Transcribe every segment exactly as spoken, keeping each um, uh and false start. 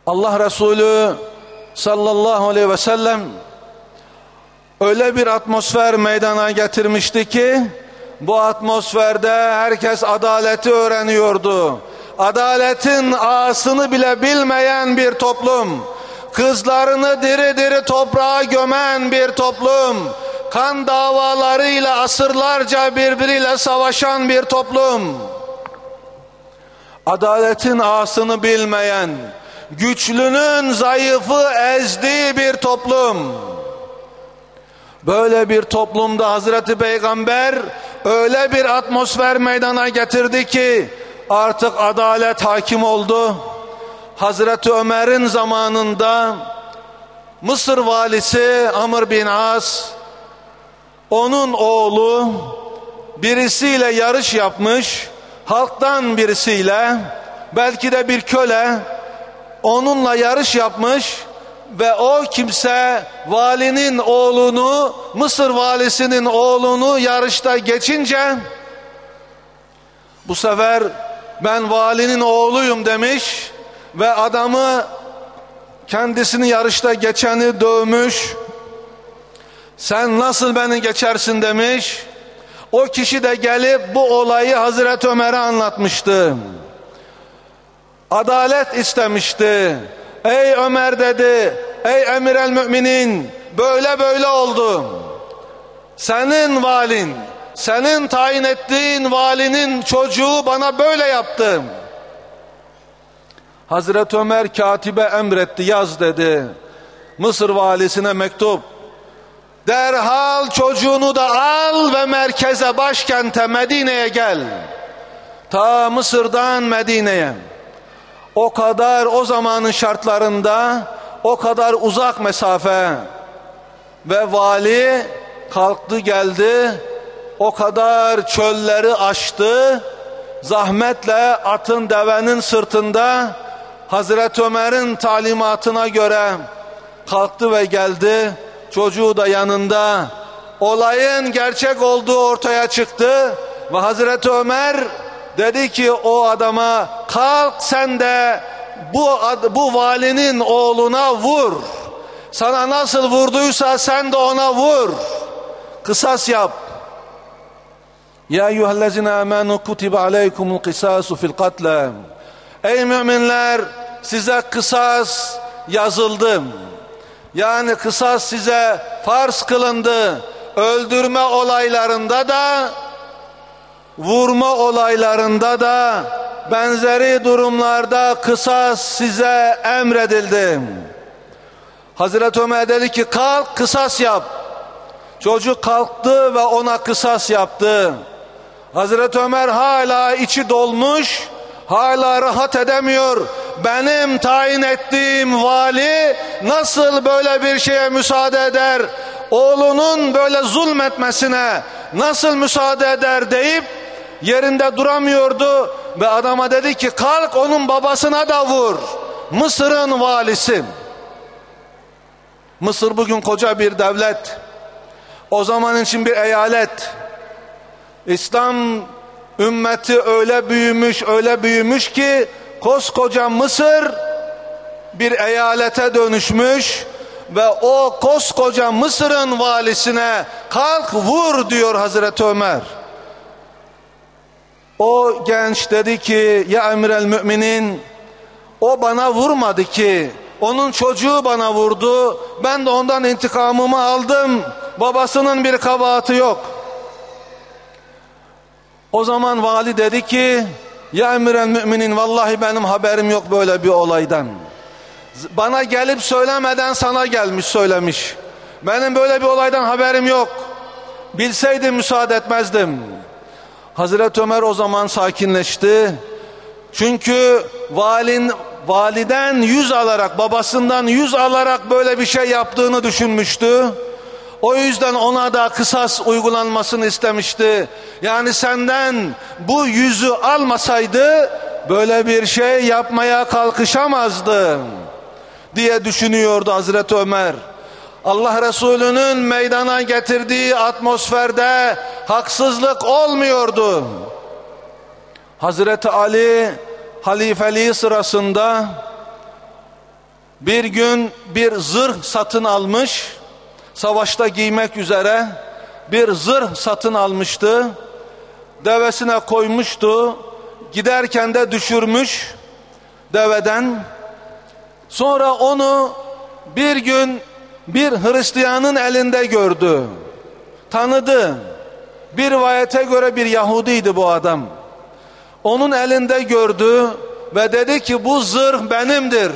Allah Resulü sallallahu aleyhi ve sellem öyle bir atmosfer meydana getirmişti ki bu atmosferde herkes adaleti öğreniyordu. Adaletin ağasını bile bilmeyen bir toplum, kızlarını diri diri toprağa gömen bir toplum, kan davalarıyla asırlarca birbiriyle savaşan bir toplum, adaletin ağasını bilmeyen, güçlünün zayıfı ezdiği bir toplum. Böyle bir toplumda Hazreti Peygamber öyle bir atmosfer meydana getirdi ki artık adalet hakim oldu. Hazreti Ömer'in zamanında Mısır valisi Amr bin As, onun oğlu birisiyle yarış yapmış, halktan birisiyle, belki de bir köle onunla yarış yapmış ve o kimse valinin oğlunu, Mısır valisinin oğlunu yarışta geçince bu sefer ben valinin oğluyum demiş ve adamı, kendisini yarışta geçeni dövmüş. Sen nasıl beni geçersin demiş. O kişi de gelip bu olayı Hazreti Ömer'e anlatmıştı. Adalet istemişti. Ey Ömer dedi, ey emir el müminin, böyle böyle oldu. Senin valin, senin tayin ettiğin valinin çocuğu bana böyle yaptı. Hazreti Ömer katibe emretti, yaz dedi. Mısır valisine mektup. Derhal çocuğunu da al ve merkeze, başkente Medine'ye gel. Ta Mısır'dan Medine'ye. O kadar, o zamanın şartlarında o kadar uzak mesafe ve vali kalktı geldi, o kadar çölleri aştı, zahmetle atın, devenin sırtında Hazreti Ömer'in talimatına göre kalktı ve geldi, çocuğu da yanında. Olayın gerçek olduğu ortaya çıktı ve Hazreti Ömer dedi ki o adama, kalk sen de bu, bu valinin oğluna vur. Sana nasıl vurduysa sen de ona vur. Kısas yap. Ya eyyühellezine amenu kutibe aleykumul kısasu fil katle. Ey müminler, size kısas yazıldı. Yani kısas size farz kılındı. Öldürme olaylarında da, vurma olaylarında da, benzeri durumlarda kısas size emredildi. Hazreti Ömer dedi ki kalk kısas yap. Çocuk kalktı ve ona kısas yaptı. Hazreti Ömer hala içi dolmuş, hala rahat edemiyor. Benim tayin ettiğim vali nasıl böyle bir şeye müsaade eder? Oğlunun böyle zulmetmesine nasıl müsaade eder deyip yerinde duramıyordu ve adama dedi ki kalk onun babasına da vur. Mısır'ın valisi. Mısır bugün koca bir devlet. O zaman için bir eyalet. İslam ümmeti öyle büyümüş, öyle büyümüş ki koskoca Mısır bir eyalete dönüşmüş ve o koskoca Mısır'ın valisine kalk vur diyor Hazreti Ömer. O genç dedi ki ya emirel müminin, o bana vurmadı ki, onun çocuğu bana vurdu, ben de ondan intikamımı aldım, babasının bir kabahati yok. O zaman vali dedi ki ya emirel müminin, vallahi benim haberim yok böyle bir olaydan. Bana gelip söylemeden sana gelmiş söylemiş. Benim böyle bir olaydan haberim yok. Bilseydim müsaade etmezdim. Hazreti Ömer o zaman sakinleşti. Çünkü valin, validen yüz alarak, babasından yüz alarak böyle bir şey yaptığını düşünmüştü. O yüzden ona da kısas uygulanmasını istemişti. Yani senden bu yüzü almasaydı böyle bir şey yapmaya kalkışamazdı diye düşünüyordu Hazreti Ömer. Allah Resulü'nün meydana getirdiği atmosferde haksızlık olmuyordu. Hazreti Ali halifeliği sırasında bir gün bir zırh satın almış, savaşta giymek üzere bir zırh satın almıştı, devesine koymuştu, giderken de düşürmüş deveden. Sonra onu bir gün bir Hristiyanın elinde gördü, tanıdı. Bir rivayete göre bir Yahudiydi bu adam. Onun elinde gördü ve dedi ki bu zırh benimdir.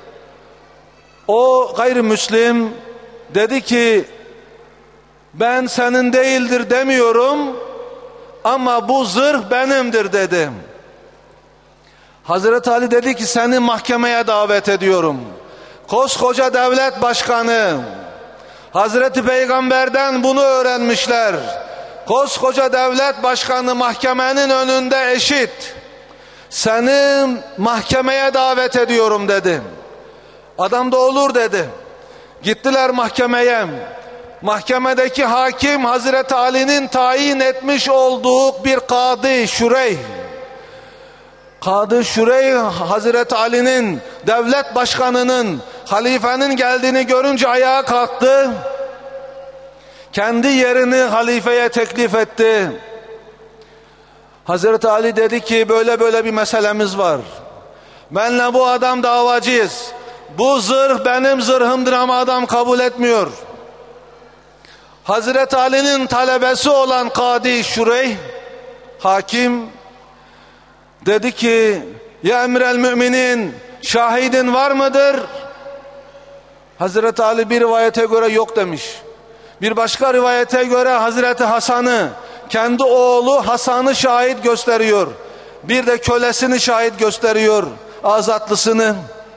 O gayrimüslim dedi ki ben senin değildir demiyorum ama bu zırh benimdir dedi. Hazreti Ali dedi ki seni mahkemeye davet ediyorum. Koskoca devlet başkanı, Hazreti Peygamber'den bunu öğrenmişler. Koskoca devlet başkanı mahkemenin önünde eşit. Seni mahkemeye davet ediyorum dedi. Adam da olur dedi. Gittiler mahkemeye. Mahkemedeki hakim Hazreti Ali'nin tayin etmiş olduğu bir Kadı Şureyh. Kadı Şureyh Hazreti Ali'nin, devlet başkanının, halifenin geldiğini görünce ayağa kalktı. Kendi yerini halifeye teklif etti. Hazreti Ali dedi ki böyle böyle bir meselemiz var. Benle bu adam davacıyız. Bu zırh benim zırhımdır ama adam kabul etmiyor. Hazreti Ali'nin talebesi olan Kadı Şureyh hakim dedi ki ya emrel müminin, şahidin var mıdır? Hazreti Ali bir rivayete göre yok demiş. Bir başka rivayete göre Hazreti Hasan'ı, kendi oğlu Hasan'ı şahit gösteriyor. Bir de kölesini şahit gösteriyor, azatlısını.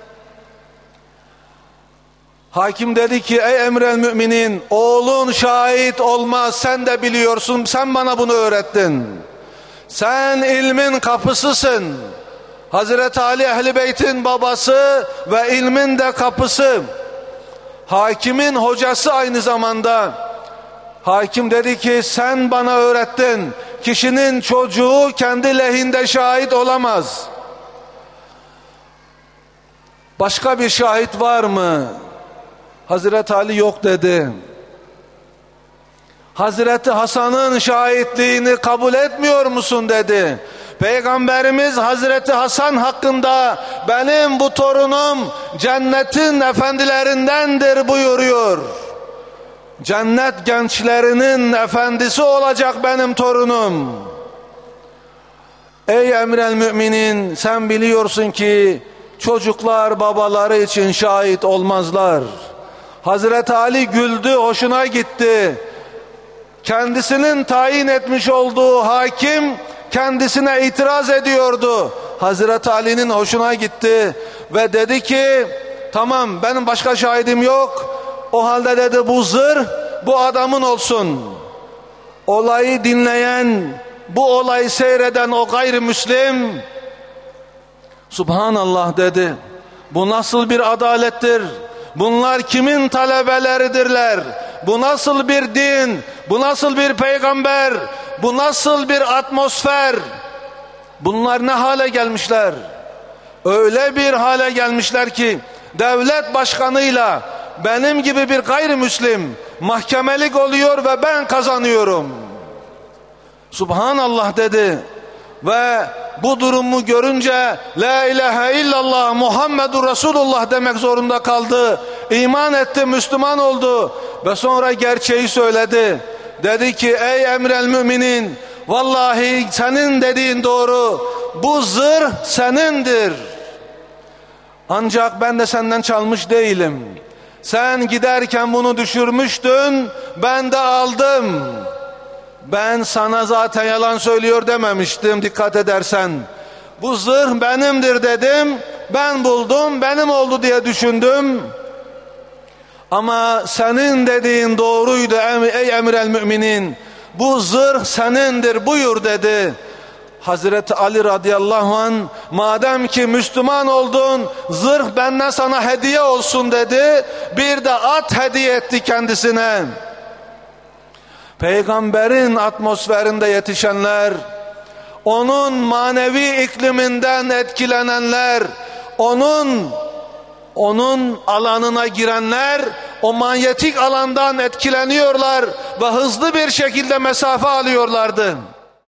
Hakim dedi ki ey emrel müminin, oğlun şahit olmaz, sen de biliyorsun, sen bana bunu öğrettin. Sen ilmin kapısısın. Hazreti Ali Ehl-i Beyt'in babası ve ilmin de kapısı. Hakimin hocası aynı zamanda. Hakim dedi ki sen bana öğrettin, kişinin çocuğu kendi lehinde şahit olamaz. Başka bir şahit var mı? Hazreti Ali yok dedi. Hazreti Hasan'ın şahitliğini kabul etmiyor musun dedi. Peygamberimiz Hazreti Hasan hakkında benim bu torunum cennetin efendilerindendir buyuruyor. Cennet gençlerinin efendisi olacak benim torunum. Ey emrel müminin, sen biliyorsun ki çocuklar babaları için şahit olmazlar. Hazreti Ali güldü, hoşuna gitti. Kendisinin tayin etmiş olduğu hakim kendisine itiraz ediyordu. Hazreti Ali'nin hoşuna gitti ve dedi ki tamam, benim başka şahidim yok. O halde dedi bu zırh bu adamın olsun. Olayı dinleyen, bu olayı seyreden o gayrimüslim Subhanallah dedi. Bu nasıl bir adalettir? Bunlar kimin talebeleridirler? Bu nasıl bir din? Bu nasıl bir peygamber? Bu nasıl bir atmosfer? Bunlar ne hale gelmişler? Öyle bir hale gelmişler ki devlet başkanıyla benim gibi bir gayrimüslim mahkemelik oluyor ve ben kazanıyorum. Subhanallah dedi. Ve bu durumu görünce la ilahe illallah Muhammedur Resulullah demek zorunda kaldı. İman etti, Müslüman oldu ve sonra gerçeği söyledi. Dedi ki ey emrel müminin, vallahi senin dediğin doğru, bu zırh senindir. Ancak ben de senden çalmış değilim. Sen giderken bunu düşürmüştün, ben de aldım. Ben sana zaten yalan söylüyor dememiştim, dikkat edersen. Bu zırh benimdir dedim, ben buldum, benim oldu diye düşündüm. Ama senin dediğin doğruydu ey emrel müminin. Bu zırh senindir buyur dedi. Hazreti Ali radıyallahu anh, madem ki Müslüman oldun, zırh benden sana hediye olsun dedi. Bir de at hediye etti kendisine. Peygamberin atmosferinde yetişenler, onun manevi ikliminden etkilenenler, onun onun alanına girenler o manyetik alandan etkileniyorlar ve hızlı bir şekilde mesafe alıyorlardı.